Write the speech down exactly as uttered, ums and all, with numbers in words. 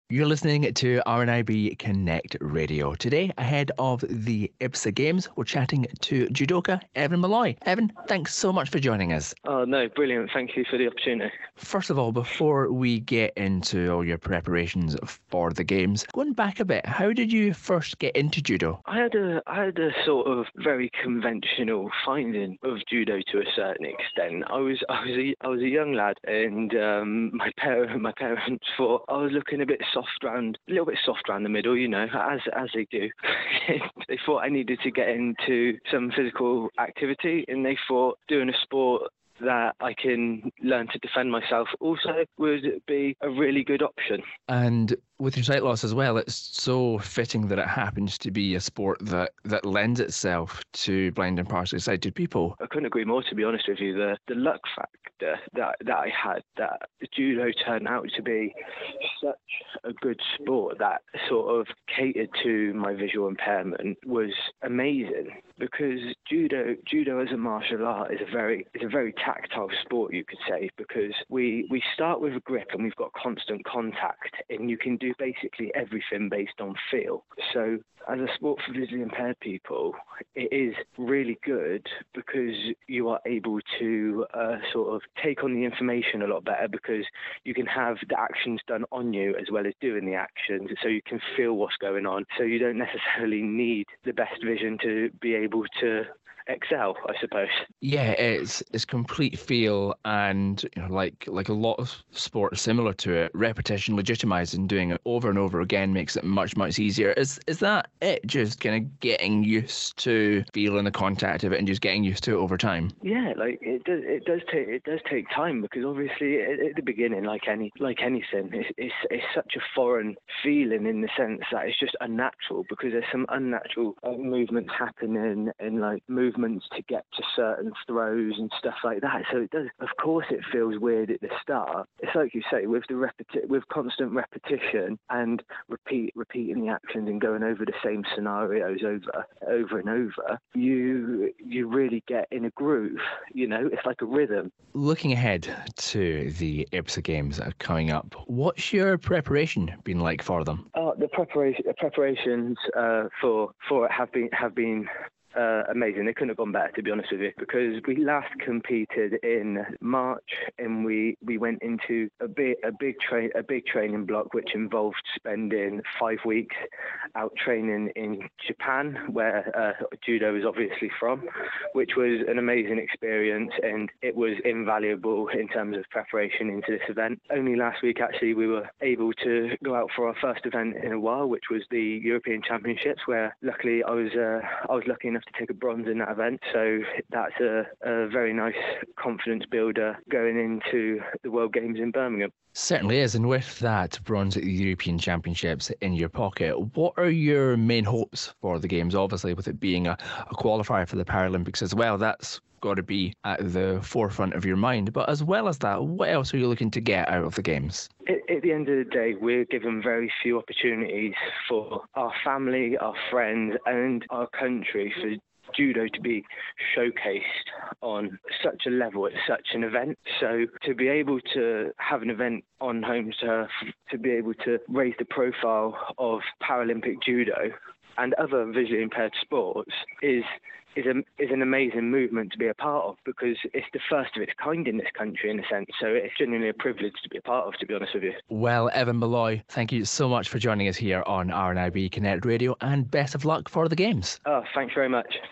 You're listening to R N I B Connect Radio. Today, ahead of the IBSA Games, we're chatting to judoka Evan Malloy. Evan, thanks so much for joining us. Oh, no, brilliant. Thank you for the opportunity. First of all, before we get into all your preparations for the Games, going back a bit, how did you first get into judo? I had a I had a sort of very conventional finding of judo to a certain extent. I was I was a, I was a young lad, and um, my parent my parents thought I was looking a bit soft round, a little bit soft round the middle, you know, as as they do. They thought I needed to get into some physical activity, and they thought doing a sport that I can learn to defend myself also would be a really good option. And with your sight loss as well, it's so fitting that it happens to be a sport that, that lends itself to blind and partially sighted people. I couldn't agree more, to be honest with you. The the luck factor that, that I had, that judo turned out to be such a good sport that sort of catered to my visual impairment was amazing, because judo judo as a martial art is a very is a very tactile sport, you could say, because we we start with a grip and we've got constant contact, and you can do basically everything based on feel. So as a sport for visually impaired people, it is really good because you are able to uh, sort of take on the information a lot better, because you can have the actions done on you as well as doing the actions, so you can feel what's going on. So you don't necessarily need the best vision to be able to excel, I suppose. Yeah, it's it's complete feel, and you know, like like a lot of sports similar to it, repetition, legitimizing doing it over and over again makes it much much easier. Is is that it? Just kind of getting used to feeling the contact of it and just getting used to it over time. Yeah, like it does. It does take it does take time, because obviously at, at the beginning, like any like anything, it's, it's it's such a foreign feeling in the sense that it's just unnatural, because there's some unnatural uh, movements happening, and like movements to get to certain throws and stuff like that. So it does, of course, it feels weird at the start. It's like you say, with the repeti- with constant repetition and repeat repeating the actions and going over the same scenarios over over and over, you you really get in a groove. You know, it's like a rhythm. Looking ahead to the IBSA Games that are coming up, what's your preparation been like for them? Uh, the preparation preparations uh, for for it have been have been. Uh, amazing. They couldn't have gone better, to be honest with you, because we last competed in March, and we, we went into a big a big train a big training block, which involved spending five weeks out training in Japan, where uh, judo is obviously from, which was an amazing experience, and it was invaluable in terms of preparation into this event. Only last week, actually, we were able to go out for our first event in a while, which was the European Championships, where luckily I was uh, I was lucky enough to take a bronze in that event. So that's a, a very nice confidence builder going into the World Games in Birmingham. Certainly is, and with that bronze at the European Championships in your pocket, what are your main hopes for the Games? Obviously, with it being a, a qualifier for the Paralympics as well, that's got to be at the forefront of your mind. But as well as that, what else are you looking to get out of the Games? At, at the end of the day, we're given very few opportunities for our family, our friends, and our country for judo to be showcased on such a level at such an event. So to be able to have an event on home turf, to be able to raise the profile of Paralympic judo and other visually impaired sports is is a, is an amazing movement to be a part of, because it's the first of its kind in this country, in a sense. So it's genuinely a privilege to be a part of, to be honest with you. Well, Evan Malloy, thank you so much for joining us here on R N I B Connect Radio, and best of luck for the Games. Oh, thanks very much.